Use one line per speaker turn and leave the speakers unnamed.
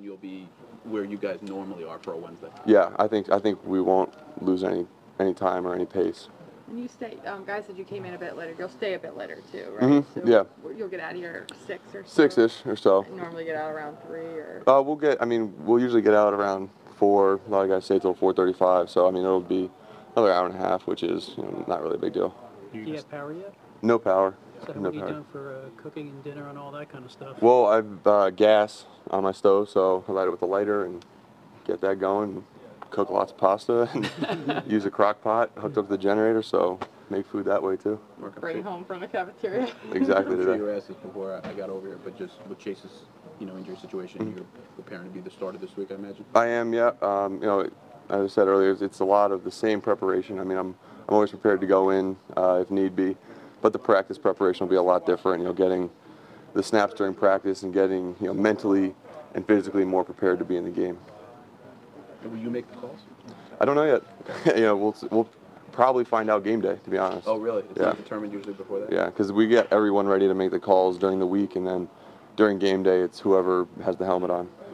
you'll be where you guys normally are for a Wednesday.
Yeah, I think we won't lose any time or any pace.
And you stay, guys said you came in a bit later. You'll stay a bit later too, right?
Mm-hmm.
So
yeah.
You'll get out of here 6 or so.
6-ish or so.
You normally get out around 3 or.
We'll usually get out around 4. A lot of guys stay till 4:35. So I mean, it'll be another hour and a half, which is not really a big deal.
Do you have power yet?
No power.
So what have you done for cooking and dinner and all that kind of stuff?
Well, I've gas on my stove, so I light it with a lighter and get that going. Cook lots of pasta and use a crock pot hooked up to the generator, so make food that way too.
Bring home from the cafeteria.
Exactly.
I'm sure you were asked this before I got over here, but just with Chase's injury situation, you're preparing to be the starter this week, I imagine.
I am, yeah. As I said earlier, it's a lot of the same preparation. I mean, I'm always prepared to go in if need be, but the practice preparation will be a lot different. Getting the snaps during practice and getting mentally and physically more prepared to be in the game.
And will you make the calls?
I don't know yet. We'll probably find out game day, to be honest.
Oh, really? It's not determined usually before that?
Yeah, because we get everyone ready to make the calls during the week, and then during game day, it's whoever has the helmet on.